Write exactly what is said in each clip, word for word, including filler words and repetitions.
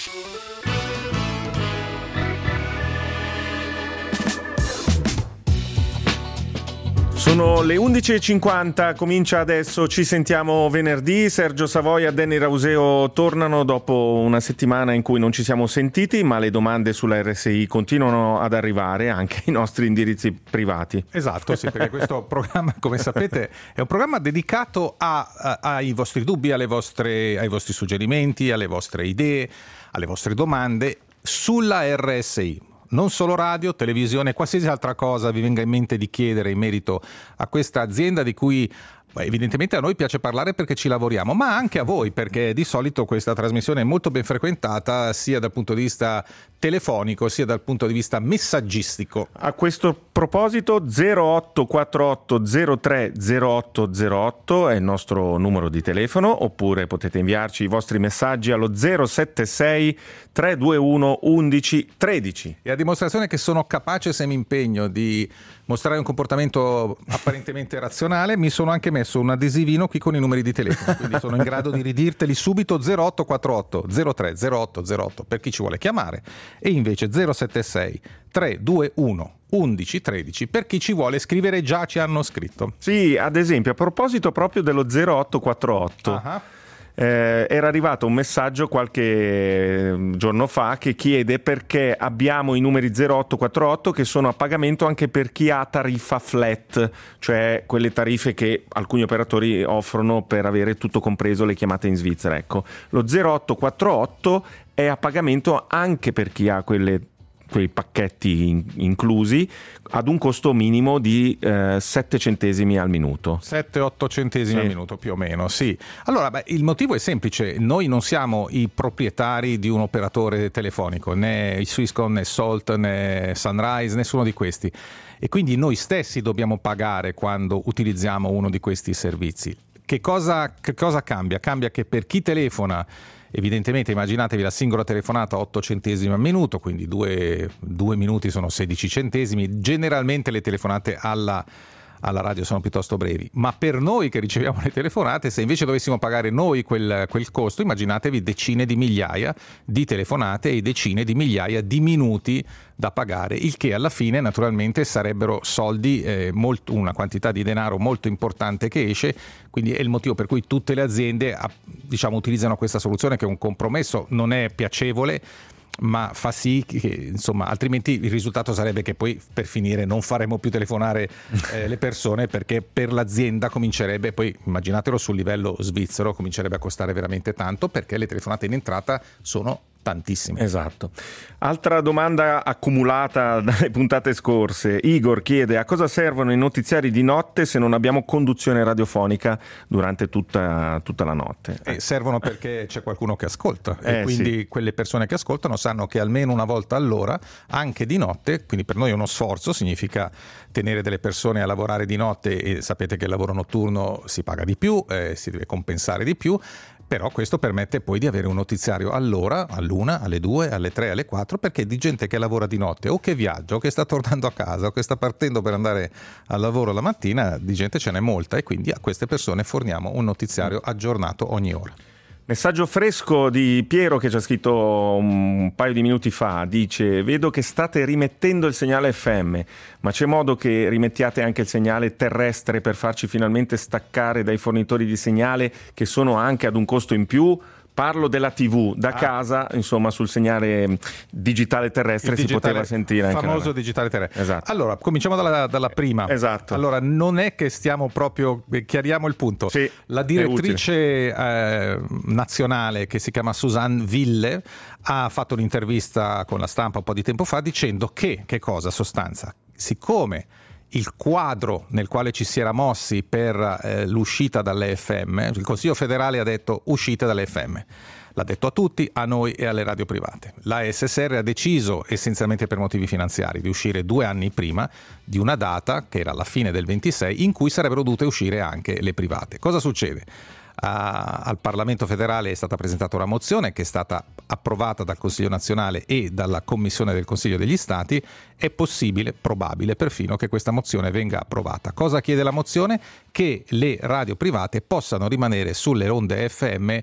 Sono le undici e cinquanta, comincia adesso Ci sentiamo venerdì. Sergio Savoia e Danny Rauseo tornano dopo una settimana in cui non ci siamo sentiti, ma le domande sulla R S I continuano ad arrivare anche ai nostri indirizzi privati. Esatto, sì, perché questo programma, come sapete, è un programma dedicato a, a, ai vostri dubbi, alle vostre, ai vostri suggerimenti, alle vostre idee, alle vostre domande sulla R S I. Non solo radio, televisione, qualsiasi altra cosa vi venga in mente di chiedere in merito a questa azienda di cui evidentemente a noi piace parlare perché ci lavoriamo, ma anche a voi, perché di solito questa trasmissione è molto ben frequentata sia dal punto di vista telefonico sia dal punto di vista messaggistico. A questo proposito zero otto quattro otto zero tre zero otto zero otto è il nostro numero di telefono, oppure potete inviarci i vostri messaggi allo zero sette sei tre due uno undici tredici. E a dimostrazione che sono capace, se mi impegno, di mostrare un comportamento apparentemente razionale, mi sono anche messo un adesivino qui con i numeri di telefono, quindi sono in grado di ridirteli subito. Zero otto quattro otto zero tre zero otto zero otto per chi ci vuole chiamare, e invece zero sette sei tre due uno undici tredici per chi ci vuole scrivere. Già ci hanno scritto. Sì, ad esempio, a proposito proprio dello zero otto quattro otto, uh-huh. Eh, era arrivato un messaggio qualche giorno fa che chiede perché abbiamo i numeri zero otto quattro otto che sono a pagamento anche per chi ha tariffa flat, cioè quelle tariffe che alcuni operatori offrono per avere tutto compreso le chiamate in Svizzera. Ecco, lo zero otto quattro otto è a pagamento anche per chi ha quelle quei pacchetti in, inclusi ad un costo minimo di eh, sette centesimi al minuto. sette otto centesimi sì. al minuto più o meno, sì. Allora, beh, il motivo è semplice: noi non siamo i proprietari di un operatore telefonico, né il Swisscom, né Salt, né Sunrise, nessuno di questi. E quindi noi stessi dobbiamo pagare quando utilizziamo uno di questi servizi. Che cosa, che cosa cambia? Cambia che per chi telefona, evidentemente immaginatevi la singola telefonata a otto centesimi al minuto, quindi due, due minuti sono sedici centesimi. Generalmente le telefonate alla, alla radio sono piuttosto brevi, ma per noi che riceviamo le telefonate, se invece dovessimo pagare noi quel, quel costo, immaginatevi decine di migliaia di telefonate e decine di migliaia di minuti da pagare, il che alla fine naturalmente sarebbero soldi, eh, molto, una quantità di denaro molto importante che esce. Quindi è il motivo per cui tutte le aziende diciamo utilizzano questa soluzione, che è un compromesso, non è piacevole, ma fa sì che, insomma, altrimenti il risultato sarebbe che poi per finire non faremo più telefonare eh, le persone, perché per l'azienda comincerebbe, poi immaginatelo sul livello svizzero, comincerebbe a costare veramente tanto, perché le telefonate in entrata sono tantissime. Esatto. Altra domanda accumulata dalle puntate scorse. Igor chiede: a cosa servono i notiziari di notte se non abbiamo conduzione radiofonica durante tutta, tutta la notte? Eh, servono perché c'è qualcuno che ascolta, eh, e quindi sì. quelle persone che ascoltano sanno che almeno una volta all'ora, anche di notte, quindi per noi è uno sforzo, significa tenere delle persone a lavorare di notte, e sapete che il lavoro notturno si paga di più, eh, si deve compensare di più. Però questo permette poi di avere un notiziario all'ora, all'una, alle due, alle tre, alle quattro, perché di gente che lavora di notte o che viaggia o che sta tornando a casa o che sta partendo per andare al lavoro la mattina, di gente ce n'è molta, e quindi a queste persone forniamo un notiziario aggiornato ogni ora. Messaggio fresco di Piero che ci ha scritto un paio di minuti fa, dice: vedo che state rimettendo il segnale F M, ma c'è modo che rimettiate anche il segnale terrestre per farci finalmente staccare dai fornitori di segnale che sono anche ad un costo in più? Parlo della tivù da ah. casa, insomma, sul segnale digitale terrestre si poteva sentire anche. Il famoso digitale terrestre. Esatto. Allora, cominciamo dalla, dalla prima. Esatto. Allora, non è che stiamo proprio, chiariamo il punto. Sì, la direttrice eh, nazionale, che si chiama Suzanne Ville, ha fatto un'intervista con la stampa un po' di tempo fa dicendo che, che cosa, sostanza, siccome il quadro nel quale ci si era mossi per eh, l'uscita dalle F M, il Consiglio federale ha detto uscite dalle F M, l'ha detto a tutti, a noi e alle radio private. La S S R ha deciso, essenzialmente per motivi finanziari, di uscire due anni prima di una data, che era la fine del ventisei, in cui sarebbero dovute uscire anche le private. Cosa succede? A, al Parlamento federale è stata presentata una mozione che è stata approvata dal Consiglio nazionale e dalla Commissione del Consiglio degli Stati. È possibile, probabile perfino, che questa mozione venga approvata. Cosa chiede la mozione? Che le radio private possano rimanere sulle onde F M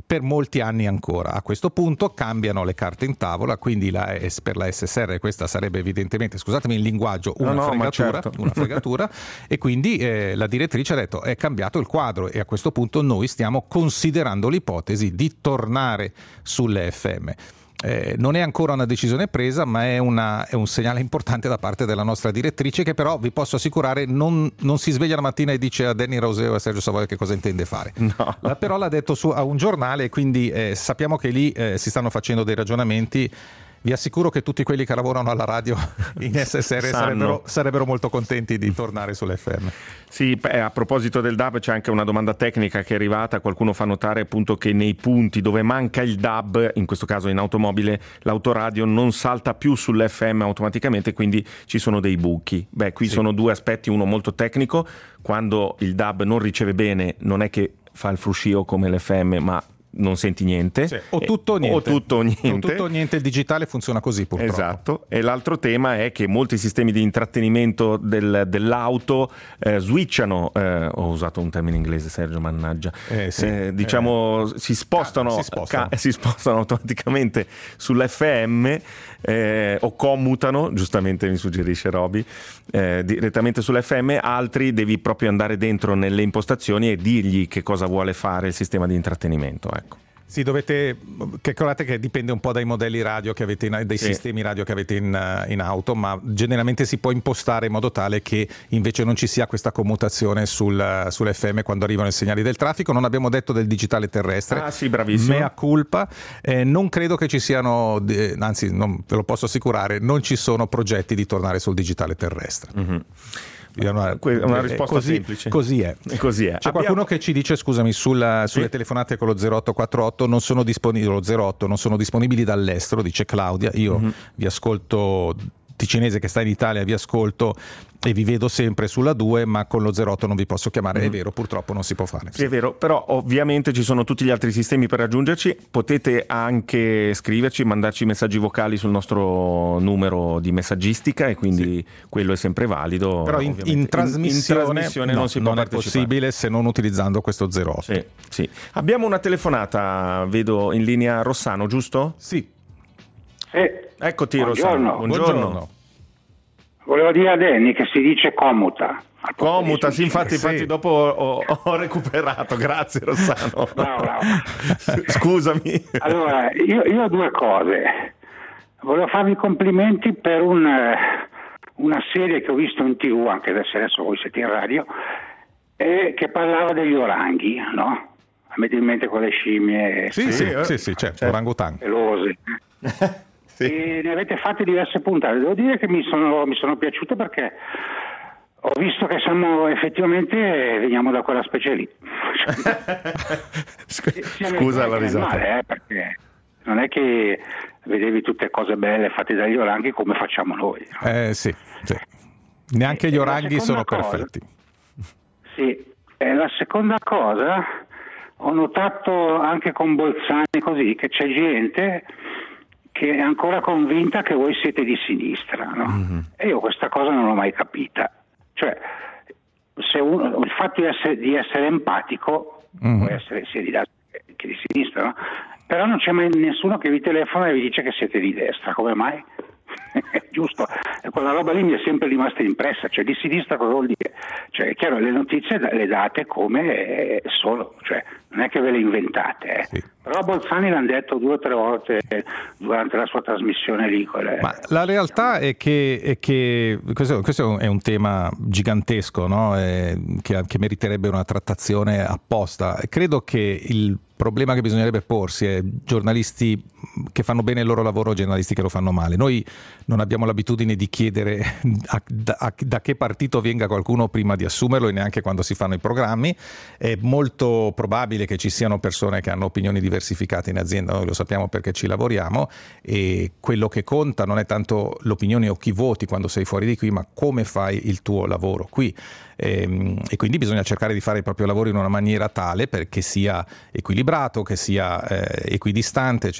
per molti anni ancora. A questo punto cambiano le carte in tavola, quindi la, per la S S R questa sarebbe evidentemente, scusatemi il linguaggio, una no, no, fregatura, certo. una fregatura e quindi eh, la direttrice ha detto è cambiato il quadro e a questo punto noi stiamo considerando l'ipotesi di tornare sulle F M. Eh, non è ancora una decisione presa, ma è, una, è un segnale importante da parte della nostra direttrice, che però vi posso assicurare non, non si sveglia la mattina e dice a Danny Roseo e a Sergio Savoia che cosa intende fare. No. La, però l'ha detto su, a un giornale e quindi eh, sappiamo che lì eh, si stanno facendo dei ragionamenti. Vi assicuro che tutti quelli che lavorano alla radio in S S R sarebbero, sarebbero molto contenti di tornare sull'F M. Sì, a proposito del D A B c'è anche una domanda tecnica che è arrivata. Qualcuno fa notare appunto che nei punti dove manca il D A B, in questo caso in automobile, l'autoradio non salta più sull'F M automaticamente, quindi ci sono dei buchi. Beh, qui sì. Sono due aspetti, uno molto tecnico. Quando il D A B non riceve bene non è che fa il fruscio come l'F M, ma non senti niente, sì, o tutto o niente. O tutto o niente. O tutto o niente, il digitale funziona così purtroppo. Esatto. E l'altro tema è che molti sistemi di intrattenimento del, dell'auto eh, switchano, eh, ho usato un termine inglese Sergio, mannaggia, eh, sì, eh, diciamo eh, si, spostano, si, spostano. Ca- si spostano automaticamente sull'F M eh, o commutano, giustamente mi suggerisce Roby, eh, direttamente sull'F M. Altri devi proprio andare dentro nelle impostazioni e dirgli che cosa vuole fare il sistema di intrattenimento, ecco. Sì, dovete calcolate che dipende un po' dai modelli radio che avete in, dai sì. sistemi radio che avete in, in auto, ma generalmente si può impostare in modo tale che invece non ci sia questa commutazione sul, sull'F M quando arrivano i segnali del traffico. Non abbiamo detto del digitale terrestre. Ah sì, bravissimo. Mea culpa. Eh, non credo che ci siano, eh, anzi non, ve lo posso assicurare, non ci sono progetti di tornare sul digitale terrestre. Mm-hmm. Una, una risposta così, semplice. Così è. Così è. C'è Abbiamo... qualcuno che ci dice, scusami, sulla, sulle sì. telefonate con lo zero otto quattro otto non sono disponibili, lo zero otto non sono disponibili dall'estero, dice Claudia. Io mm-hmm. vi ascolto ticinese che sta in Italia, vi ascolto e vi vedo sempre sulla due, ma con lo zero otto non vi posso chiamare, mm. è vero, purtroppo non si può fare. Sì, è vero, però ovviamente ci sono tutti gli altri sistemi per raggiungerci, potete anche scriverci, mandarci messaggi vocali sul nostro numero di messaggistica e quindi sì. quello è sempre valido. Però in, in trasmissione, in, in trasmissione no, non si può non è possibile se non utilizzando questo zero otto. Sì, sì. Abbiamo una telefonata, vedo in linea Rossano, giusto? Sì. Sì. Eccoti Buongiorno. Rossano. Buongiorno. Buongiorno. Volevo dire a Danny che si dice commuta. Commuta, sì, infatti, infatti sì. dopo ho, ho recuperato, grazie Rossano. Bravo, bravo. Scusami. Allora, io, io ho due cose. Volevo farvi i complimenti per un, una serie che ho visto in tivù, anche adesso, adesso voi siete in radio, e che parlava degli oranghi, no? Avete in mente quelle scimmie? Sì, sì, sì, sì, sì certo, certo. Orangutan. Pelose. Sì. E ne avete fatte diverse puntate. Devo dire che mi sono, mi sono piaciute perché ho visto che siamo effettivamente veniamo da quella specie lì. Scusa la risata. Male, eh, perché non è che vedevi tutte cose belle fatte dagli oranghi come facciamo noi. No? Eh sì, sì. Neanche gli oranghi sono cosa, perfetti. Sì, e la seconda cosa ho notato anche con Bolzani così che c'è gente che è ancora convinta che voi siete di sinistra, no? Mm-hmm. E io questa cosa non l'ho mai capita. Cioè, se uno, il fatto di essere, di essere empatico mm-hmm. può essere sia di destra che di sinistra, no? Però non c'è mai nessuno che vi telefona e vi dice che siete di destra. Come mai? Giusto? E quella roba lì mi è sempre rimasta impressa. Cioè, di sinistra cosa vuol dire? Cioè, è chiaro, le notizie le date come sono, cioè non è che ve le inventate, eh. Sì. Però Bolzani l'hanno detto due o tre volte durante la sua trasmissione lì. Quelle... Ma la realtà è che, è che questo, questo è un tema gigantesco, no? eh, che, che meriterebbe una trattazione apposta. Credo che il problema che bisognerebbe porsi è giornalisti che fanno bene il loro lavoro o giornalisti che lo fanno male. Noi non abbiamo l'abitudine di chiedere a, a, da che partito venga qualcuno prima di assumerlo e neanche quando si fanno i programmi. È molto probabile che ci siano persone che hanno opinioni diversificate in azienda, noi lo sappiamo perché ci lavoriamo, e quello che conta non è tanto l'opinione o chi voti quando sei fuori di qui, ma come fai il tuo lavoro qui. E, e quindi bisogna cercare di fare il proprio lavoro in una maniera tale perché sia equilibrato, che sia eh, equidistante, eccetera eccetera.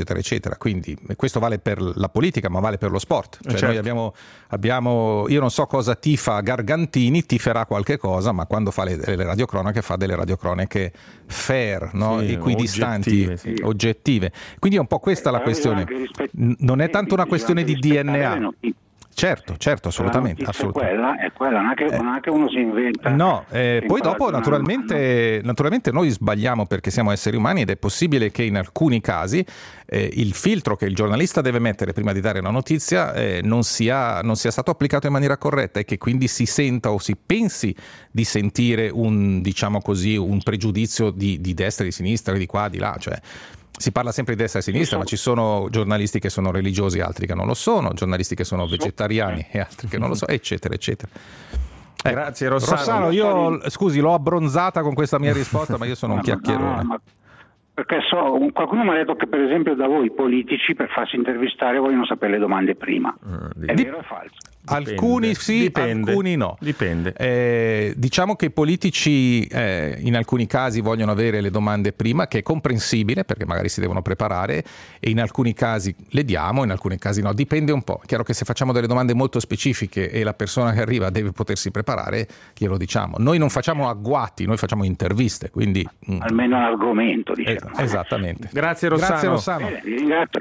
eccetera. Quindi questo vale per la politica, ma vale per lo sport. Cioè, certo. Noi abbiamo, abbiamo, io non so cosa tifa Gargantini, tiferà qualche cosa, ma quando fa le, le radiocronache fa delle radiocronache fair, no? Sì, equidistanti, oggettive, sì. oggettive. Quindi è un po' questa la questione. Non è tanto una questione di D N A. Certo, certo, assolutamente. assolutamente. Quella è quella, non è che, Eh, non è che uno si inventa. No, eh, poi dopo una- naturalmente, naturalmente noi sbagliamo perché siamo esseri umani ed è possibile che in alcuni casi eh, il filtro che il giornalista deve mettere prima di dare una notizia eh, non sia, non sia stato applicato in maniera corretta e che quindi si senta o si pensi di sentire un, diciamo così, un pregiudizio di, di destra, di sinistra, di qua, di là, cioè si parla sempre di destra e sinistra, ma ci sono giornalisti che sono religiosi e altri che non lo sono, giornalisti che sono vegetariani e altri che non lo sono, eccetera, eccetera. Eh, Grazie Rossano. Rossano, io scusi, l'ho abbronzata con questa mia risposta, ma io sono un No, no, chiacchierone. no, ma- perché so, qualcuno mi ha detto che per esempio da voi politici per farsi intervistare vogliono sapere le domande prima. È Dip- vero o è falso? Dipende. Alcuni sì, Dipende. alcuni no. Dipende. Eh, diciamo che i politici eh, in alcuni casi vogliono avere le domande prima, che è comprensibile perché magari si devono preparare, e in alcuni casi le diamo, in alcuni casi no. Dipende un po'. È chiaro che se facciamo delle domande molto specifiche e la persona che arriva deve potersi preparare, glielo diciamo. Noi non facciamo agguati, noi facciamo interviste, quindi mm, Almeno l'argomento, diciamo. eh, esattamente. Grazie Rossano. Grazie Rossano. Bene, vi ringrazio.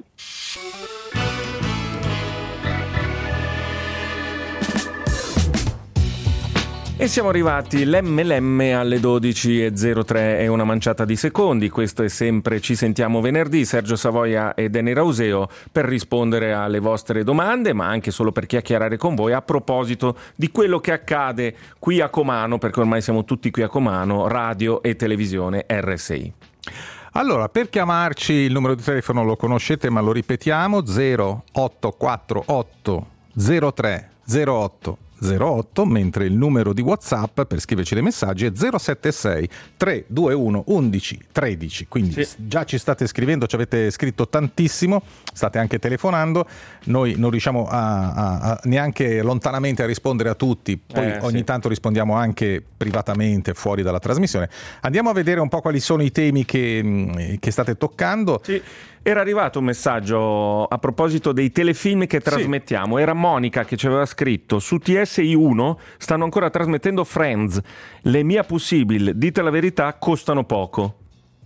E siamo arrivati l'emme l'emme alle dodici e zero tre e una manciata di secondi. Questo è sempre Ci sentiamo venerdì, Sergio Savoia e Danny Rauseo, per rispondere alle vostre domande, ma anche solo per chiacchierare con voi a proposito di quello che accade qui a Comano, perché ormai siamo tutti qui a Comano, radio e televisione R S I. Allora, per chiamarci il numero di telefono lo conoscete, ma lo ripetiamo: zero otto quattro otto zero tre zero otto zero otto, mentre il numero di WhatsApp per scriverci dei messaggi è zero sette sei tre due uno undici tredici. Quindi Sì. già ci state scrivendo, ci avete scritto tantissimo, state anche telefonando. Noi non riusciamo a, a, a neanche lontanamente a rispondere a tutti, poi Eh, ogni sì. tanto rispondiamo anche privatamente fuori dalla trasmissione. Andiamo a vedere un po' quali sono i temi che, che state toccando. Sì. Era arrivato un messaggio a proposito dei telefilm che trasmettiamo. Era Monica che ci aveva scritto: su T S I uno stanno ancora trasmettendo Friends. Le mie possibili, dite la verità, costano poco.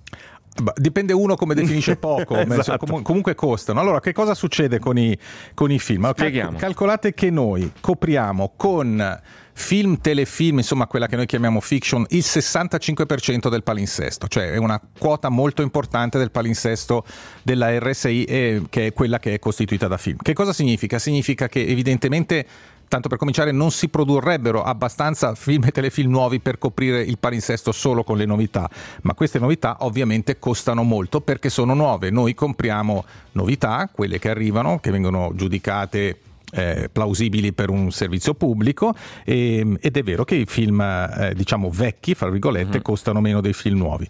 Bah, dipende uno come definisce poco, Esatto. com- comunque costano. Allora, che cosa succede con i, con i film? Cal- Spieghiamo. calcolate che noi copriamo con film, telefilm, insomma quella che noi chiamiamo fiction, il sessantacinque per cento del palinsesto, cioè è una quota molto importante del palinsesto della R S I, eh, che è quella che è costituita da film. Che cosa significa? Significa che evidentemente, tanto per cominciare, non si produrrebbero abbastanza film e telefilm nuovi per coprire il palinsesto solo con le novità, ma queste novità ovviamente costano molto perché sono nuove. Noi compriamo novità, quelle che arrivano, che vengono giudicate Eh, plausibili per un servizio pubblico, e, ed è vero che i film eh, diciamo vecchi, fra virgolette, uh-huh. costano meno dei film nuovi.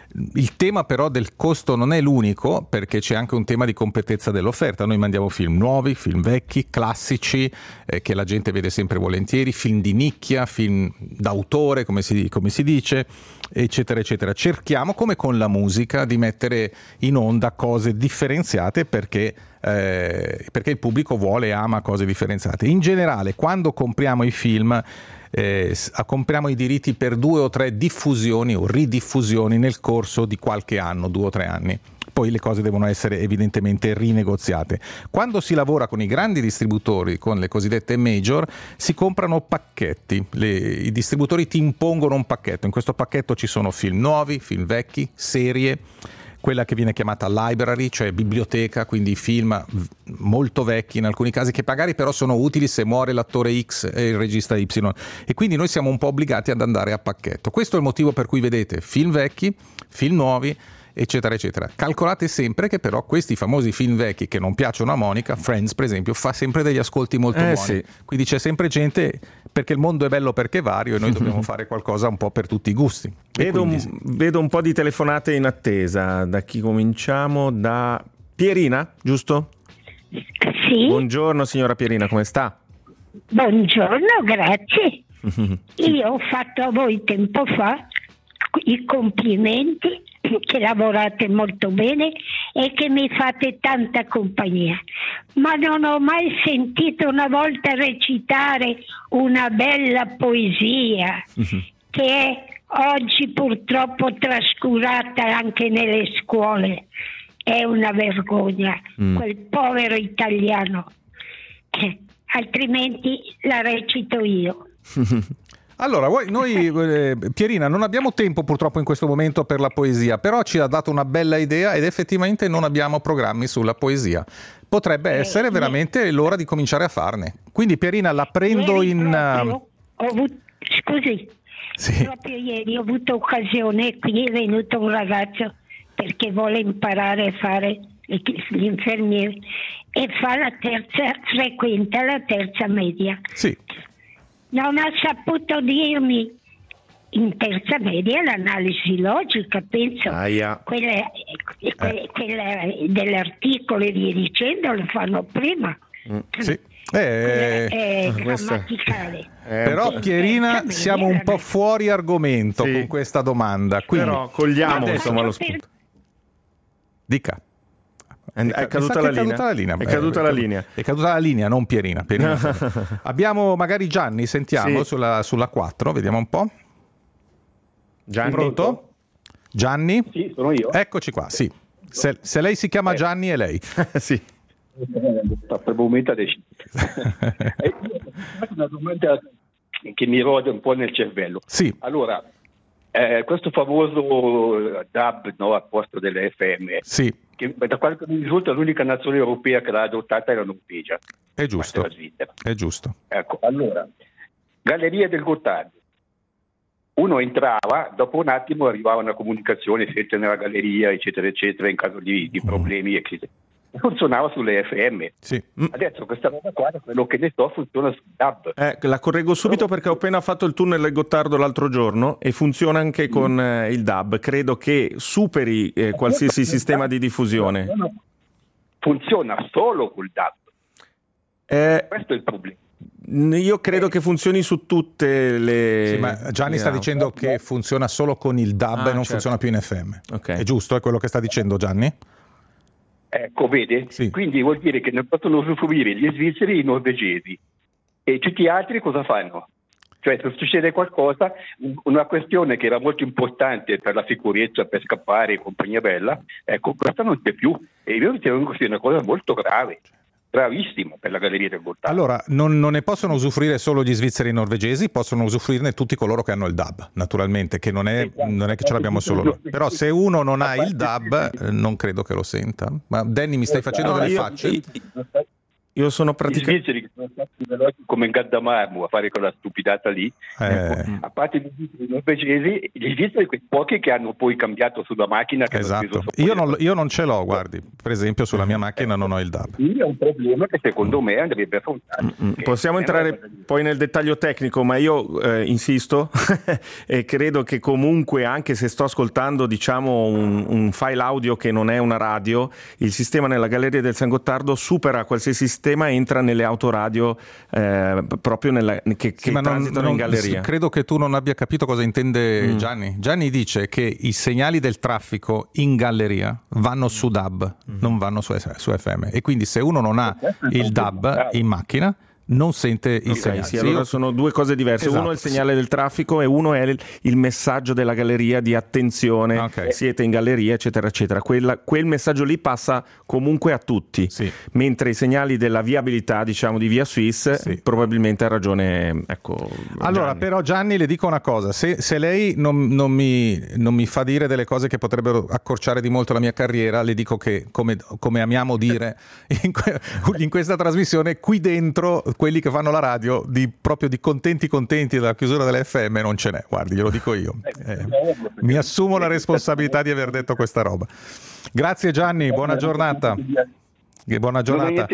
Il tema però del costo non è l'unico, perché c'è anche un tema di completezza dell'offerta. Noi mandiamo film nuovi, film vecchi, classici, eh, che la gente vede sempre volentieri, film di nicchia, film d'autore, come si, come si dice, eccetera eccetera. Cerchiamo, come con la musica, di mettere in onda cose differenziate perché Eh, perché il pubblico vuole e ama cose differenziate. In generale, quando compriamo i film, eh, compriamo i diritti per due o tre diffusioni o ridiffusioni nel corso di qualche anno, due o tre anni. Poi le cose devono essere evidentemente rinegoziate. Quando si lavora con i grandi distributori, con le cosiddette major, si comprano pacchetti. Le, i distributori ti impongono un pacchetto. In questo pacchetto ci sono film nuovi, film vecchi, serie, quella che viene chiamata library, cioè biblioteca, quindi film molto vecchi in alcuni casi, che magari però sono utili se muore l'attore X e il regista Y, e quindi noi siamo un po' obbligati ad andare a pacchetto. Questo è il motivo per cui vedete film vecchi, film nuovi, eccetera eccetera. Calcolate sempre che però questi famosi film vecchi che non piacciono a Monica, Friends per esempio, fa sempre degli ascolti molto eh, buoni, sì. Quindi c'è sempre gente, perché il mondo è bello perché è vario e noi dobbiamo fare qualcosa un po' per tutti i gusti. Vedo, quindi... un, vedo un po' di telefonate in attesa. Da chi cominciamo? Da Pierina, giusto? Sì. Buongiorno signora Pierina, come sta? Buongiorno, grazie. Io ho fatto a voi tempo fa i complimenti che lavorate molto bene e che mi fate tanta compagnia, ma non ho mai sentito una volta recitare una bella poesia mm-hmm. che è oggi purtroppo trascurata anche nelle scuole. È una vergogna, mm. quel povero italiano, eh, altrimenti la recito io. Allora, noi, eh, Pierina, non abbiamo tempo purtroppo in questo momento per la poesia, però ci ha dato una bella idea ed effettivamente non abbiamo programmi sulla poesia. Potrebbe eh, essere veramente eh, l'ora di cominciare a farne. Quindi Pierina la prendo ieri in... Proprio, ho avuto, scusi, sì. proprio ieri ho avuto occasione, qui è venuto un ragazzo perché vuole imparare a fare l'infermiere e fa la terza, frequenta la terza media. Sì. Non ha saputo dirmi in terza media l'analisi logica, penso, Aia. quelle, quelle, quelle dell'articolo e via dicendo lo fanno prima. Mm. Sì. Eh, è grammaticale. Eh, però Pierina siamo un po' fuori argomento sì. con questa domanda. Quindi, però cogliamo insomma lo spunto. Dica. È, è, caduta, la è caduta la linea. È caduta eh, la linea. È caduta la linea, non Pierina. Pierina. Abbiamo magari Gianni, sentiamo sì. sulla, sulla quattro, vediamo un po'. Gianni. Pronto? Gianni? Sì, sono io. Eccoci qua, sì. Se, se lei si chiama Gianni è lei. Sì. Per il momento adesso. È una domanda che mi rode un po' nel cervello. Sì. Allora, eh, questo famoso D A B, no, al posto delle F M, sì. che da quel che mi risulta l'unica nazione europea che l'ha adottata è la Norvegia. È giusto. La Svizzera. È giusto. Ecco, allora, Galleria del Gottardo. Uno entrava, dopo un attimo arrivava una comunicazione, siete nella galleria, eccetera, eccetera, in caso di, di problemi, eccetera. Funzionava sulle F M. Sì. Adesso questa roba qua, quello che ne so, funziona sul D A B. Eh, la correggo subito perché ho appena fatto il tunnel del Gottardo l'altro giorno e funziona anche con eh, il D A B. Credo che superi eh, qualsiasi sistema di diffusione. Funziona solo col D A B. Eh, Questo è il problema. Io credo che funzioni su tutte le... Sì, ma Gianni sta dicendo che funziona solo con il D A B ah, e non certo. funziona più in F M. Okay. È giusto? È quello che sta dicendo Gianni? Ecco, vede? Sì. Quindi vuol dire che ne possono usufruire gli svizzeri e i norvegesi. E tutti gli altri cosa fanno? Cioè, se succede qualcosa, una questione che era molto importante per la sicurezza, per scappare e compagnia bella, ecco, questa non c'è più. E io ritengo che sia una cosa molto grave. Gravissimo per la Galleria del Gottardo. Allora, non, non ne possono usufruire solo gli svizzeri e i norvegesi, possono usufruirne tutti coloro che hanno il D A B, naturalmente, che non è, non è che ce l'abbiamo solo noi. Però se uno non ha il D A B, eh, non credo che lo senta. Ma Danny, mi stai facendo no, delle io, facce? Io, io sono praticamente... I svizzeri che sono stati veloci come in Gaddamarmo a fare quella stupidata lì, eh. ecco, a parte gli svizzeri norvegesi, gli svizzeri quei pochi che hanno poi cambiato sulla macchina. Che esatto, io non, io non ce l'ho, guardi, per esempio sulla mia macchina non ho il D A B. Quindi è un problema che secondo me andrebbe affrontato. Mm-hmm. Possiamo entrare poi nel dettaglio tecnico, ma io eh, insisto e credo che comunque, anche se sto ascoltando diciamo un, un file audio che non è una radio, il sistema nella Galleria del San Gottardo supera qualsiasi sistema e entra nelle autoradio eh, proprio nella, che, che sì, transitano non, in galleria. Credo che tu non abbia capito cosa intende mm. Gianni. Gianni dice che i segnali del traffico in galleria vanno su D A B, mm. non vanno su, su F M, e quindi se uno non ha il D A B in macchina non sente il okay, segnale. Sì, allora sono due cose diverse. Esatto. Uno è il segnale del traffico e uno è il, il messaggio della galleria di attenzione, okay. siete in galleria, eccetera, eccetera. Quella, quel messaggio lì passa comunque a tutti, sì. mentre i segnali della viabilità, diciamo, di Via Suisse, sì. probabilmente ha ragione. Ecco, allora, Gianni. Però Gianni, le dico una cosa, se, se lei non, non, mi, non mi fa dire delle cose che potrebbero accorciare di molto la mia carriera, le dico che, come, come amiamo dire in, que, in questa trasmissione, qui dentro quelli che fanno la radio di proprio di contenti contenti della chiusura delle F M non ce n'è, guardi, glielo dico io, eh, mi assumo la responsabilità di aver detto questa roba. Grazie Gianni, buona giornata. Buona giornata.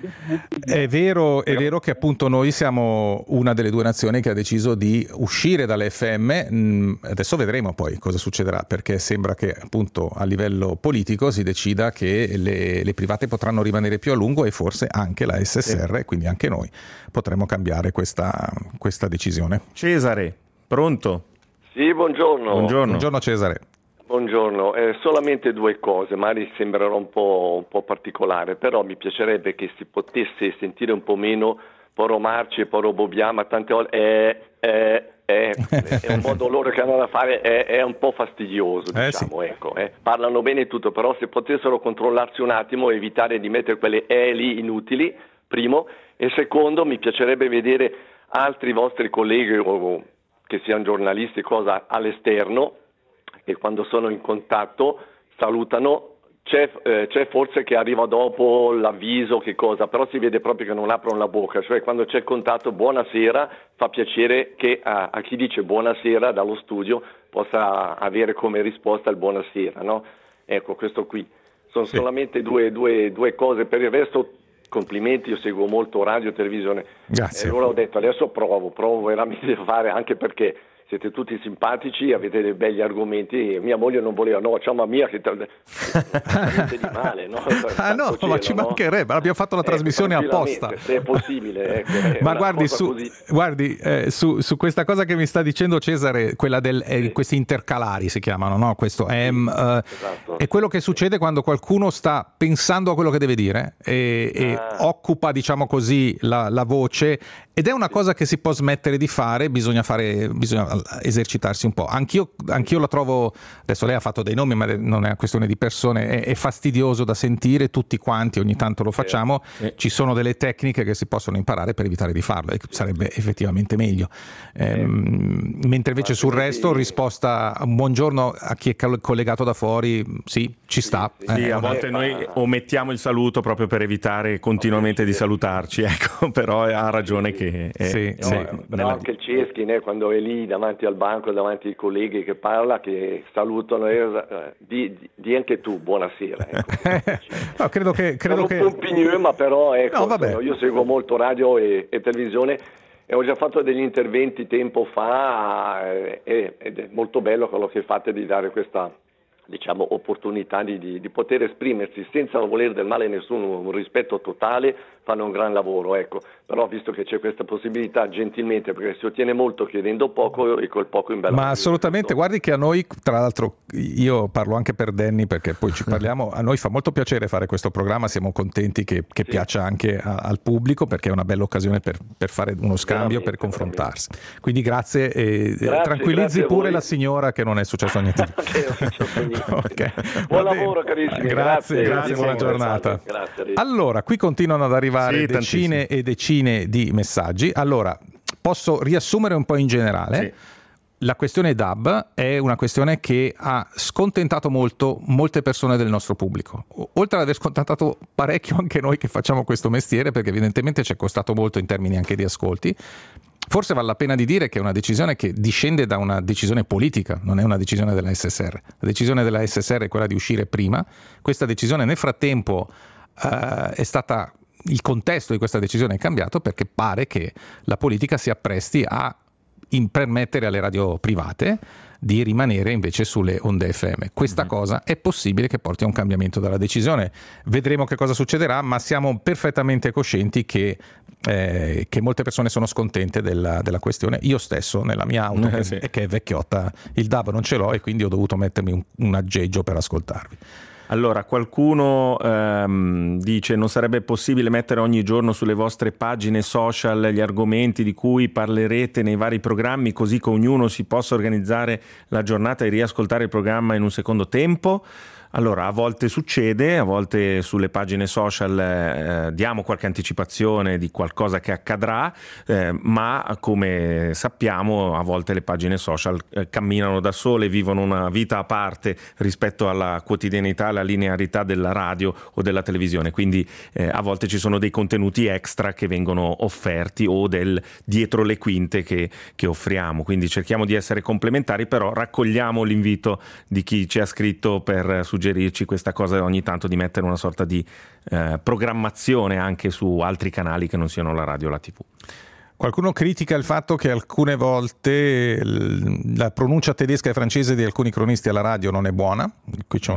È vero, è vero che appunto noi siamo una delle due nazioni che ha deciso di uscire dalle F M. Adesso vedremo poi cosa succederà, perché sembra che appunto a livello politico si decida che le, le private potranno rimanere più a lungo e forse anche la S S R, sì. quindi anche noi potremo cambiare questa, questa decisione. Cesare, pronto? Sì, buongiorno. Buongiorno. Buongiorno Cesare. Buongiorno, eh, solamente due cose, magari sembrerò un po', un po' particolare, però mi piacerebbe che si potesse sentire un po' meno Poro Marci e Poro Bobbia, ma tante volte è, è, è, è un modo loro che hanno da fare, è, è un po' fastidioso, eh, diciamo, sì. ecco, eh. Parlano bene e tutto, però se potessero controllarsi un attimo e evitare di mettere quelle E lì inutili, primo, e secondo mi piacerebbe vedere altri vostri colleghi o che siano giornalisti, cosa all'esterno, e quando sono in contatto salutano, c'è, eh, c'è forse che arriva dopo l'avviso, che cosa, però si vede proprio che non aprono la bocca, cioè quando c'è il contatto buonasera fa piacere che a, a chi dice buonasera dallo studio possa avere come risposta il buonasera, no? Ecco, questo qui. Sono sì. solamente due, due, due cose, per il resto complimenti, io seguo molto radio e televisione. Grazie. E allora ho detto adesso provo, provo veramente a fare, anche perché siete tutti simpatici, avete dei begli argomenti, mia moglie non voleva, no, ciao mamma mia che te... niente di male, no? Ah no, cielo, ma ci no? mancherebbe, abbiamo fatto la eh, trasmissione apposta. Se è possibile, ecco, è ma guardi, su, guardi eh, su, su questa cosa che mi sta dicendo Cesare, quella del eh, sì. questi intercalari si chiamano, no? Questo è, sì, eh, esatto. È quello che succede quando qualcuno sta pensando a quello che deve dire e, ah. e occupa, diciamo così, la, la voce, ed è una cosa che si può smettere di fare, bisogna fare, bisogna esercitarsi un po'. Anch'io, anch'io la trovo, adesso lei ha fatto dei nomi, ma non è una questione di persone, è, è fastidioso da sentire, tutti quanti ogni tanto lo facciamo, eh. ci sono delle tecniche che si possono imparare per evitare di farlo, e sarebbe effettivamente meglio. Eh. Ehm, mentre invece sul resto, risposta un buongiorno a chi è collegato da fuori, sì, ci sta. Sì, sì, eh, a volte noi omettiamo il saluto proprio per evitare continuamente di salutarci, ecco, però ha ragione che è, sì, no, sì. Però anche il Ceschi, né, quando è lì davanti al banco, davanti ai colleghi che parla, che salutano, eh, di, di anche tu buonasera, ecco. No, credo che credo che un po' pigneux, ma però ecco, no, vabbè. io seguo molto radio e, e televisione e ho già fatto degli interventi tempo fa, eh, ed è molto bello quello che fate di dare questa, diciamo, opportunità di, di, di poter esprimersi senza voler del male a nessuno, un rispetto totale, fanno un gran lavoro, ecco. Però visto che c'è questa possibilità, gentilmente, perché si ottiene molto chiedendo poco e col poco in bella. Ma assolutamente, guardi che a noi, tra l'altro, io parlo anche per Danny perché poi ci parliamo, a noi fa molto piacere fare questo programma, siamo contenti che, che sì. piaccia anche a, al pubblico, perché è una bella occasione per, per fare uno scambio, veramente, per confrontarsi. Veramente. Quindi grazie e grazie, tranquillizzi grazie pure la signora che non è successo niente. Okay. Buon lavoro carissimi, grazie, grazie, grazie, buona giornata. Grazie, allora, qui continuano ad arrivare sì, decine tantissimo. e decine di messaggi. Allora, posso riassumere un po' in generale? Sì. La questione D A B è una questione che ha scontentato molto molte persone del nostro pubblico, oltre ad aver scontentato parecchio anche noi che facciamo questo mestiere, perché evidentemente ci è costato molto in termini anche di ascolti. Forse vale la pena di dire che è una decisione che discende da una decisione politica, non è una decisione della S S R. La decisione della S S R è quella di uscire prima. Questa decisione nel frattempo eh, è stata, il contesto di questa decisione è cambiato, perché pare che la politica si appresti a in permettere alle radio private di rimanere invece sulle onde F M. Questa mm-hmm. cosa è possibile che porti a un cambiamento della decisione. Vedremo che cosa succederà, ma siamo perfettamente coscienti che, eh, che molte persone sono scontente della, della questione. Io stesso nella mia auto, che, sì. che è vecchiotta, il D A B non ce l'ho e quindi ho dovuto mettermi un, un aggeggio per ascoltarvi. Allora, qualcuno ehm, dice: non sarebbe possibile mettere ogni giorno sulle vostre pagine social gli argomenti di cui parlerete nei vari programmi, così che ognuno si possa organizzare la giornata e riascoltare il programma in un secondo tempo? Allora, a volte succede, a volte sulle pagine social eh, diamo qualche anticipazione di qualcosa che accadrà, eh, ma come sappiamo a volte le pagine social eh, camminano da sole, vivono una vita a parte rispetto alla quotidianità, alla linearità della radio o della televisione, quindi eh, a volte ci sono dei contenuti extra che vengono offerti o del dietro le quinte che, che offriamo, quindi cerchiamo di essere complementari, però raccogliamo l'invito di chi ci ha scritto per suggerire suggerirci questa cosa ogni tanto di mettere una sorta di eh, programmazione anche su altri canali che non siano la radio o la tivù. Qualcuno critica il fatto che alcune volte la pronuncia tedesca e francese di alcuni cronisti alla radio non è buona. Qui c'è una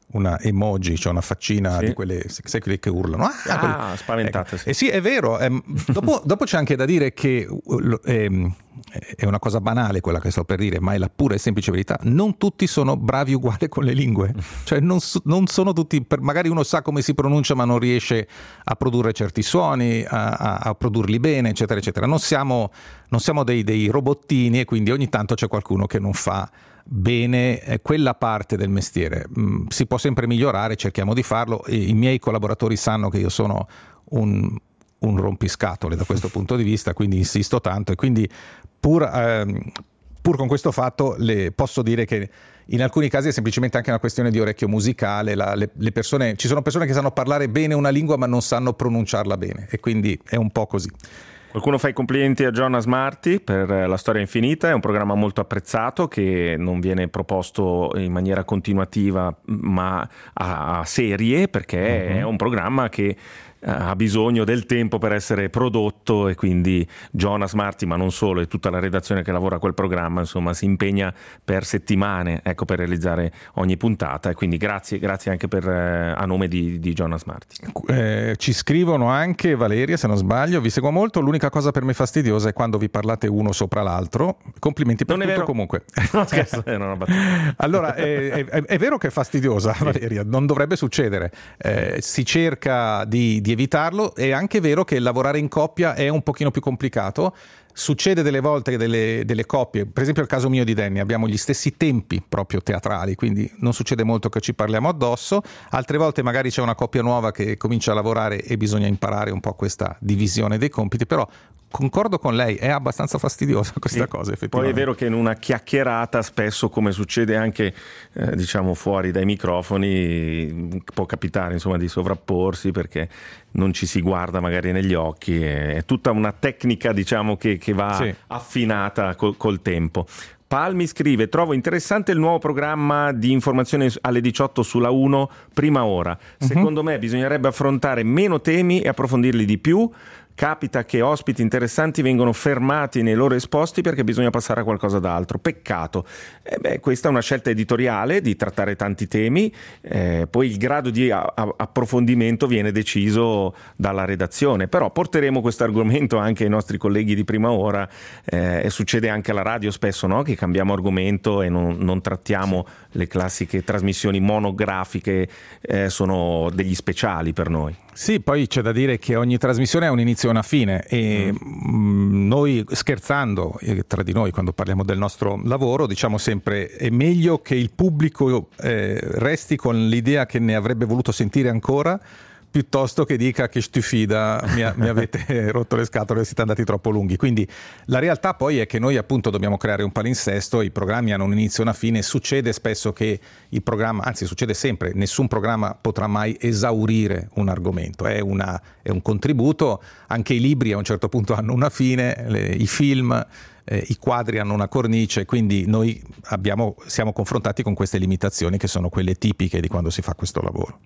una emoji, cioè una faccina sì. di quelle, sai, quelle che urlano. Ah, ah quelle... spaventate. Ecco. Sì. Eh sì, è vero. Eh, dopo, dopo c'è anche da dire che eh, è una cosa banale quella che sto per dire, ma è la pura e semplice verità. Non tutti sono bravi uguali con le lingue. Cioè non, non sono tutti, per, magari uno sa come si pronuncia ma non riesce a produrre certi suoni, a, a, a produrli bene, eccetera, eccetera. Non siamo, non siamo dei, dei robottini, e quindi ogni tanto c'è qualcuno che non fa bene eh, quella parte del mestiere. Mm, si può sempre migliorare, cerchiamo di farlo, e i miei collaboratori sanno che io sono un, un rompiscatole da questo punto di vista, quindi insisto tanto, e quindi pur, ehm, pur con questo fatto le posso dire che in alcuni casi è semplicemente anche una questione di orecchio musicale. La, le, le persone, ci sono persone che sanno parlare bene una lingua ma non sanno pronunciarla bene, e quindi è un po' così. Qualcuno fa i complimenti a Jonas Marti per La storia infinita, è un programma molto apprezzato che non viene proposto in maniera continuativa ma a serie, perché uh-huh. è un programma che ha bisogno del tempo per essere prodotto, e quindi Jonas Marti, ma non solo, e tutta la redazione che lavora a quel programma, insomma, si impegna per settimane, ecco, per realizzare ogni puntata, e quindi grazie, grazie anche per, a nome di, di Jonas Marti. Eh, ci scrivono anche, Valeria, se non sbaglio, vi seguo molto, l'unica cosa per me fastidiosa è quando vi parlate uno sopra l'altro. Complimenti per non tutto, è vero. Comunque. No, scherzo, è una battuta. Allora, è, è, è vero che è fastidiosa, sì. Valeria, non dovrebbe succedere, eh, si cerca di, di evitarlo. È anche vero che lavorare in coppia è un pochino più complicato. Succede delle volte che delle, delle coppie, per esempio il caso mio di Danny, abbiamo gli stessi tempi proprio teatrali, quindi non succede molto che ci parliamo addosso. Altre volte magari c'è una coppia nuova che comincia a lavorare e bisogna imparare un po' questa divisione dei compiti, però concordo con lei, è abbastanza fastidiosa questa sì, cosa, effettivamente. Poi è vero che in una chiacchierata spesso, come succede anche eh, diciamo fuori dai microfoni, può capitare insomma di sovrapporsi perché non ci si guarda magari negli occhi, è tutta una tecnica diciamo che, che va sì. affinata col, col tempo. Palmi scrive: trovo interessante il nuovo programma di informazione alle diciotto sulla uno, prima ora. Secondo uh-huh. me bisognerebbe affrontare meno temi e approfondirli di più. Capita che ospiti interessanti vengono fermati nei loro esposti perché bisogna passare a qualcosa d'altro. Peccato. Eh beh, questa è una scelta editoriale di trattare tanti temi, eh, poi il grado di a- a- approfondimento viene deciso dalla redazione, però porteremo questo argomento anche ai nostri colleghi di prima ora, eh, e succede anche alla radio spesso, no? Che cambiamo argomento e non, non trattiamo le classiche trasmissioni monografiche, eh, sono degli speciali per noi. Sì, poi c'è da dire che ogni trasmissione ha un inizio e una fine, e mm. noi scherzando tra di noi quando parliamo del nostro lavoro diciamo sempre: è meglio che il pubblico eh, resti con l'idea che ne avrebbe voluto sentire ancora, piuttosto che dica che stufida, mi, mi avete rotto le scatole, siete andati troppo lunghi. Quindi la realtà poi è che noi appunto dobbiamo creare un palinsesto, i programmi hanno un inizio e una fine, succede spesso che il programma, anzi succede sempre, nessun programma potrà mai esaurire un argomento, è, una, è un contributo, anche i libri a un certo punto hanno una fine, le, i film, eh, i quadri hanno una cornice, quindi noi abbiamo, siamo confrontati con queste limitazioni che sono quelle tipiche di quando si fa questo lavoro.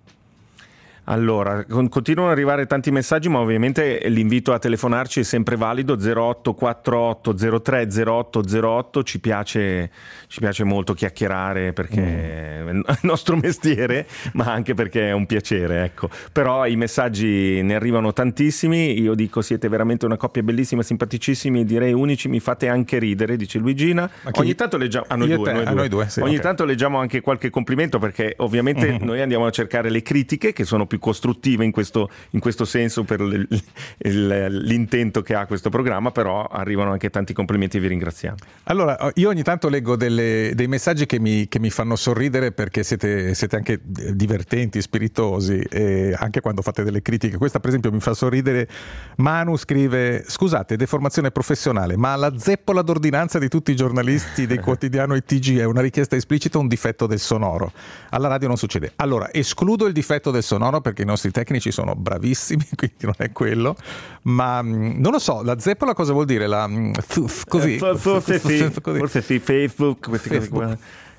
Allora, continuano ad arrivare tanti messaggi, ma ovviamente l'invito a telefonarci è sempre valido, zero otto quattro otto zero tre zero otto zero otto, ci piace, ci piace molto chiacchierare perché mm. è il nostro mestiere, ma anche perché è un piacere, ecco. Però i messaggi ne arrivano tantissimi, io dico siete veramente una coppia bellissima, simpaticissimi, direi unici, mi fate anche ridere, dice Luigina. Ogni tanto leggiamo, a noi due, te, noi a due. Noi due sì, Ogni okay. tanto leggiamo anche qualche complimento perché ovviamente mm-hmm. noi andiamo a cercare le critiche che sono più costruttive in questo, in questo senso per l, il, l'intento che ha questo programma, però arrivano anche tanti complimenti e vi ringraziamo. Allora, io ogni tanto leggo delle, dei messaggi che mi, che mi fanno sorridere perché siete, siete anche divertenti, spiritosi, e anche quando fate delle critiche. Questa per esempio mi fa sorridere. Manu scrive: scusate, deformazione professionale, ma la zeppola d'ordinanza di tutti i giornalisti del quotidiano I T G è una richiesta esplicita o un difetto del sonoro? Alla radio non succede. Allora, escludo il difetto del sonoro perché i nostri tecnici sono bravissimi, quindi non è quello, ma non lo so, la zeppola cosa vuol dire? La, così, forse sì, forse sì, Facebook, queste cose qua.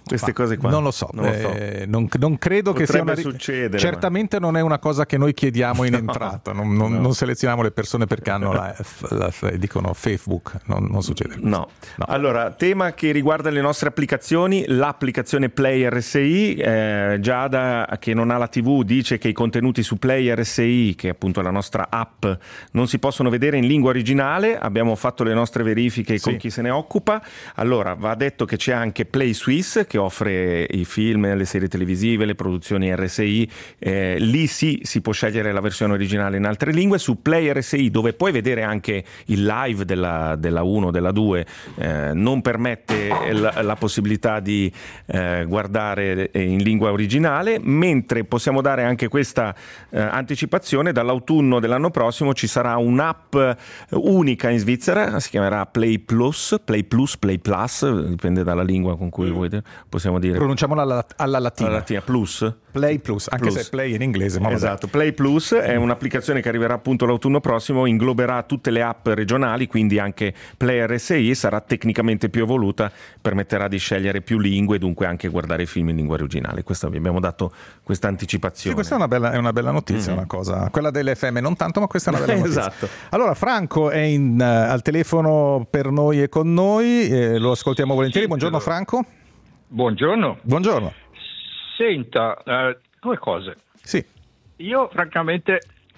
queste cose qua. Non lo so, non, lo so. Eh, non, non credo Potrebbe che sia una succedere, certamente ma... non è una cosa che noi chiediamo in no, entrata, non, non, no. non selezioniamo le persone perché hanno la, la, la dicono Facebook, non, non succede. No. no. Allora, tema che riguarda le nostre applicazioni, l'applicazione Play R S I, eh, Giada che non ha la tivù dice che i contenuti su Play R S I, che è appunto la nostra app, non si possono vedere in lingua originale. Abbiamo fatto le nostre verifiche sì. con chi se ne occupa. Allora, va detto che c'è anche Play Swiss che offre i film, le serie televisive, le produzioni R S I, eh, lì sì si può scegliere la versione originale in altre lingue. Su Play R S I, dove puoi vedere anche il live della, della uno, della due, eh, non permette la, la possibilità di eh, guardare in lingua originale, mentre possiamo dare anche questa eh, anticipazione: dall'autunno dell'anno prossimo ci sarà un'app unica in Svizzera, si chiamerà Play Plus, Play Plus, Play Plus, dipende dalla lingua con cui vuoi, possiamo dire. Pronunciamolo alla, alla latina. Alla latina, Plus. Play Plus, anche plus. Se Play in inglese. Ma esatto, Play Plus è un'applicazione che arriverà appunto l'autunno prossimo, ingloberà tutte le app regionali, quindi anche Play R S I, sarà tecnicamente più evoluta, permetterà di scegliere più lingue e dunque anche guardare i film in lingua originale. Questo vi abbiamo dato questa anticipazione. Sì, questa è una bella, è una bella notizia, mm-hmm. una cosa. Quella delle F M non tanto, ma questa è una bella notizia. Esatto. Allora, Franco è in, uh, al telefono per noi e con noi, eh, lo ascoltiamo volentieri. Sì, buongiorno Franco. Buongiorno. Buongiorno. Senta, eh, due cose. Sì. Io francamente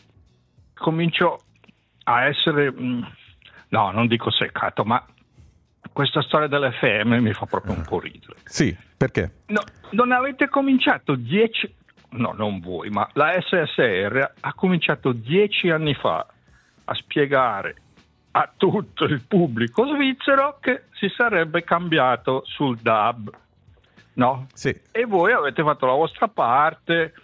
comincio a essere, mh, no, non dico seccato, ma questa storia delle F M mi fa proprio un po' ridere. Sì, perché? No, non avete cominciato dieci, no, non voi, ma la S S R ha cominciato dieci anni fa a spiegare a tutto il pubblico svizzero che si sarebbe cambiato sul D A B. No? Sì. E voi avete fatto la vostra parte,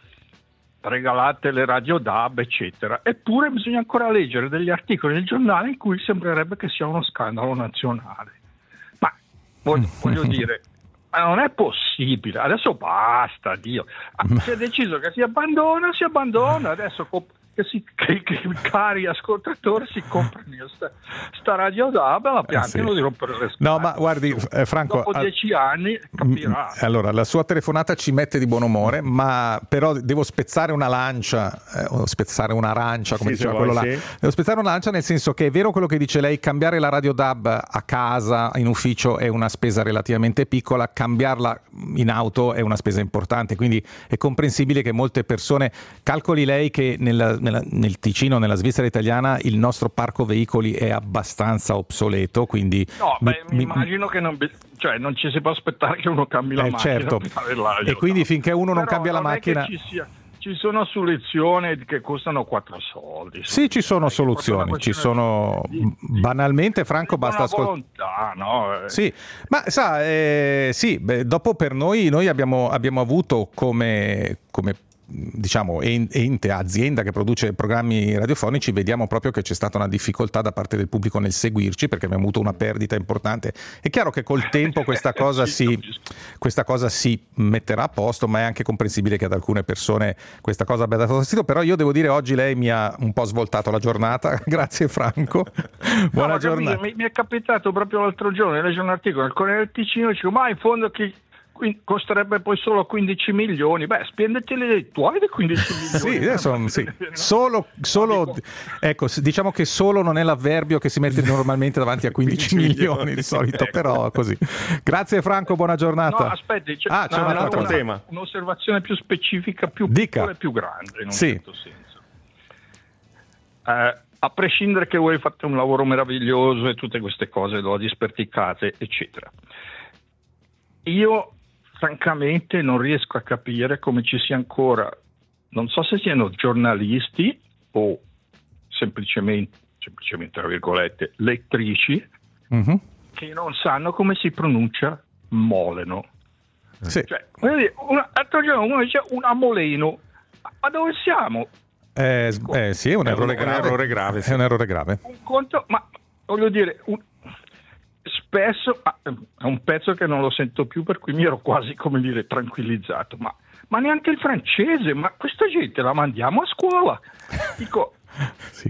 regalate le radio D A B, eccetera. Eppure bisogna ancora leggere degli articoli nel giornale in cui sembrerebbe che sia uno scandalo nazionale. Ma voglio, voglio dire, ma non è possibile. Adesso basta, Dio. Si è deciso che si abbandona, si abbandona. Adesso che, si, che, che i cari ascoltatori si comprano sta, sta radio D A B, la piantano eh sì. di rompere le scatole. No, ma guardi, eh, Franco, dopo dieci anni capirà. Allora, la sua telefonata ci mette di buon umore, ma però devo spezzare una lancia, eh, o spezzare un'arancia, come sì, diceva quello vuoi, là. Sì. Devo spezzare una lancia nel senso che è vero quello che dice lei, cambiare la radio D A B a casa, in ufficio è una spesa relativamente piccola, cambiarla in auto è una spesa importante, quindi è comprensibile che molte persone, calcoli lei che nella, nella, nel Ticino, nella Svizzera italiana, il nostro parco veicoli è abbastanza obsoleto, quindi no, beh, mi, mi immagino che non, cioè, non ci si può aspettare che uno cambi la eh, macchina certo. E quindi finché uno non Però cambia non la macchina ci, sia, ci sono soluzioni che costano quattro soldi. Sì, ci sono soluzioni, ci sono di, banalmente, Franco, basta ascoltare. No? Sì, ma sa, eh, sì, beh, dopo per noi, noi abbiamo, abbiamo avuto come, come diciamo ente, azienda che produce programmi radiofonici, vediamo proprio che c'è stata una difficoltà da parte del pubblico nel seguirci, perché abbiamo avuto una perdita importante. È chiaro che col tempo questa cosa si questa cosa si metterà a posto, ma è anche comprensibile che ad alcune persone questa cosa abbia dato fastidio. Però io devo dire, oggi lei mi ha un po' svoltato la giornata. Grazie Franco, buona no, giornata. Mi, mi è capitato proprio l'altro giorno di leggere un articolo nel Corriere del Ticino, dico, ma in fondo chi costerebbe poi solo quindici milioni. Beh, spendeteli dei tuoi dei quindici milioni. Sì, adesso, sì. Solo, solo ecco, diciamo che solo non è l'avverbio che si mette normalmente davanti a quindici milioni di solito, ecco. Però così. Grazie Franco, buona giornata. No, aspetti, c'è, ah, c'è no, un altro una, tema. Un'osservazione più specifica, più Dica. piccola e più grande, in un sì. certo senso. Eh, a prescindere che voi fate un lavoro meraviglioso e tutte queste cose, lo disperticate, eccetera. Io francamente non riesco a capire come ci sia ancora, non so se siano giornalisti o semplicemente, semplicemente tra virgolette, lettrici, mm-hmm. che non sanno come si pronuncia Moleno. Sì. Cioè, l'altro giorno uno dice una Moleno, ma dove siamo? Eh, eh, sì, è un è errore un, grave. Un errore grave sì. È un errore grave. Un conto, ma voglio dire... Un, spesso ah, è un pezzo che non lo sento più, per cui mi ero quasi, come dire, tranquillizzato, ma, ma neanche il francese, ma questa gente la mandiamo a scuola, dico sì.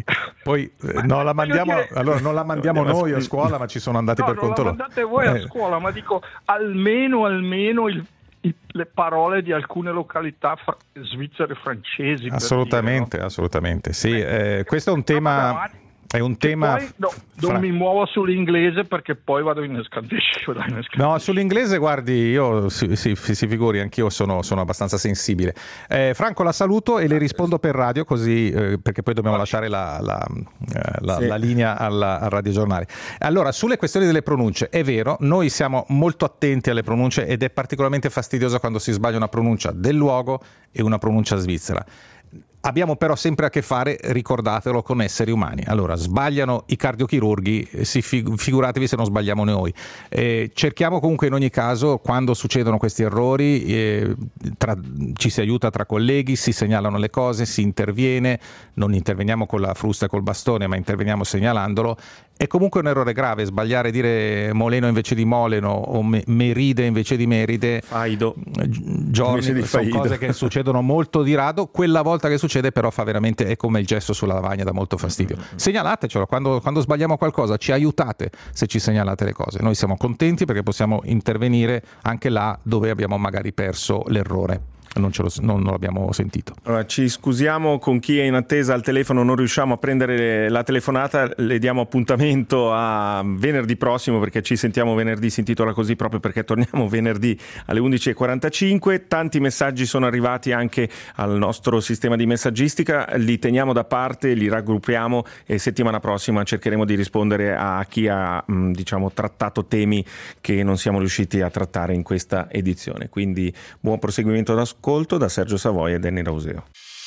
poi eh, non la mandiamo, dire... allora non la mandiamo noi a scuola, ma ci sono andati no, per conto loro. Non la mandate voi a scuola, ma dico almeno, almeno il, il, le parole di alcune località fra, svizzere e francesi. Assolutamente, dire, no? assolutamente. Sì, eh, questo è un tema... È un tema. Poi, no, non fra... mi muovo sull'inglese perché poi vado in escandescio. No, sull'inglese, guardi, io si, si, si figuri, anch'io sono, sono abbastanza sensibile. Eh, Franco, la saluto e le rispondo per radio, così eh, perché poi dobbiamo lasciare la, la, la, sì. la linea alla, al radiogiornale. Allora, sulle questioni delle pronunce, è vero, noi siamo molto attenti alle pronunce ed è particolarmente fastidioso quando si sbaglia una pronuncia del luogo e una pronuncia svizzera. Abbiamo però sempre a che fare, ricordatelo, con esseri umani. Allora, sbagliano i cardiochirurghi, si fig- figuratevi se non sbagliamo noi. Eh, cerchiamo comunque in ogni caso, quando succedono questi errori, eh, tra, ci si aiuta tra colleghi, si segnalano le cose, si interviene, non interveniamo con la frusta e col bastone, ma interveniamo segnalandolo. È comunque un errore grave sbagliare, dire Moleno invece di Moleno o me- Meride invece di Meride. Faido. Giorni, di sono cose che succedono molto di rado. Quella volta che succede però fa veramente, è come il gesso sulla lavagna, dà molto fastidio. Mm-hmm. Segnalatecelo, quando, quando sbagliamo qualcosa ci aiutate se ci segnalate le cose. Noi siamo contenti perché possiamo intervenire anche là dove abbiamo magari perso l'errore. Non, ce lo, non, non l'abbiamo sentito. Allora, ci scusiamo con chi è in attesa al telefono, non riusciamo a prendere la telefonata, le diamo appuntamento a venerdì prossimo perché ci sentiamo venerdì, si intitola così proprio perché torniamo venerdì alle undici e quarantacinque. Tanti messaggi sono arrivati anche al nostro sistema di messaggistica, li teniamo da parte, li raggruppiamo e settimana prossima cercheremo di rispondere a chi ha diciamo trattato temi che non siamo riusciti a trattare in questa edizione. Quindi buon proseguimento da ascolto da Sergio Savoia e Danny Rauseo.